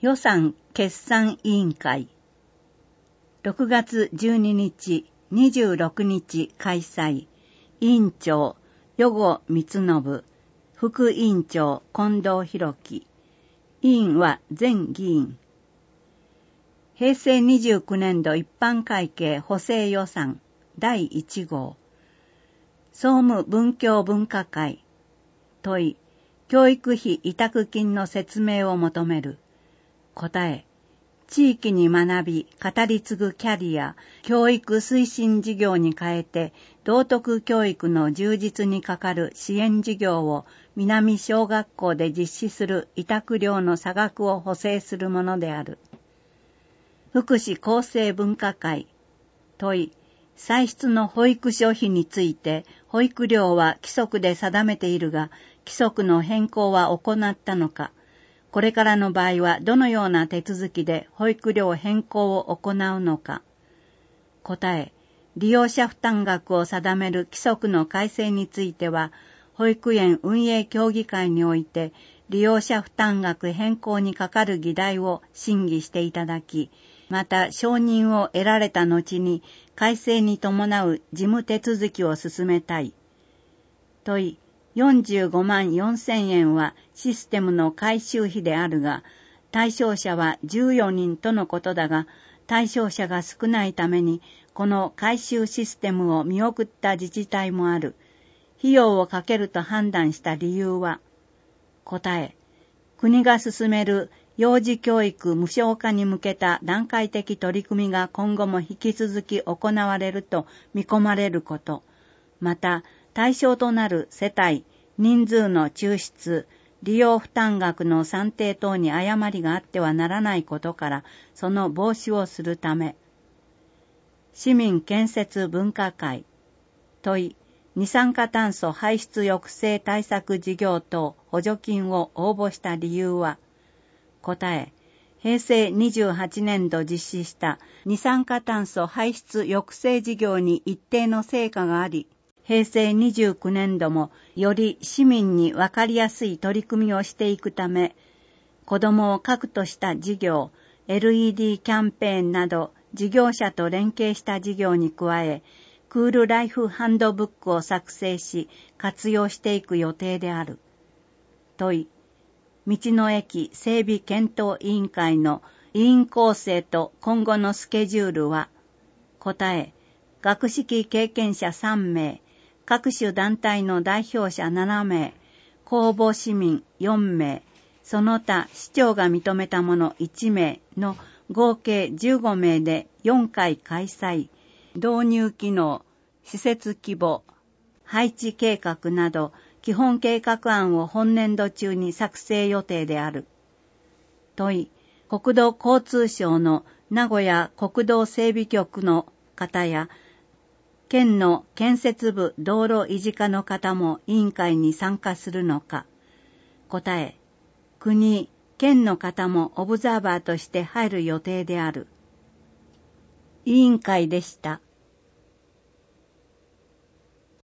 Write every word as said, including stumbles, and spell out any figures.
予算決算委員会ろくがつじゅうににち、にじゅうろくにち開催。委員長、余後光信。副委員長、近藤弘樹。委員は全議員。へいせいにじゅうきゅうねんど一般会計補正予算だいいちごう。総務文教分科会。問い、教育費委託金の説明を求める。答え、地域に学び、語り継ぐキャリア、教育推進事業に変えて、道徳教育の充実にかかる支援事業を南小学校で実施する委託料の差額を補正するものである。福祉厚生文化会。問い、歳出の保育所費について、保育料は規則で定めているが、規則の変更は行ったのか。これからの場合はどのような手続きで保育料変更を行うのか。答え、利用者負担額を定める規則の改正については、保育園運営協議会において利用者負担額変更にかかる議題を審議していただき、また承認を得られた後に改正に伴う事務手続きを進めたい。問い、よんじゅうごまんよんせんえんはシステムの改修費であるが、対象者はじゅうよにんとのことだが、対象者が少ないために、この改修システムを見送った自治体もある。費用をかけると判断した理由は、答え、国が進める幼児教育無償化に向けた段階的取り組みが今後も引き続き行われると見込まれること、また、対象となる世帯、人数の抽出、利用負担額の算定等に誤りがあってはならないことから、その防止をするため。市民建設分科会。問い、二酸化炭素排出抑制対策事業等補助金を応募した理由は、答え、へいせいにじゅうはちねんど実施した二酸化炭素排出抑制事業に一定の成果があり、へいせいにじゅうきゅうねんどもより市民にわかりやすい取り組みをしていくため、子どもを核とした事業、エルイーディー キャンペーンなど事業者と連携した事業に加え、クールライフハンドブックを作成し活用していく予定である。問い、道の駅整備検討委員会の委員構成と今後のスケジュールは、答え、学識経験者さんめい、各種団体の代表者ななめい、公募市民よんめい、その他市長が認めた者いちめいの合計じゅうごめいでよんかい開催、導入機能、施設規模、配置計画など基本計画案を本年度中に作成予定である。問い、国土交通省の名古屋国道整備局の方や、県の建設部道路維持課の方も委員会に参加するのか。答え、国、県の方もオブザーバーとして入る予定である。委員会でした。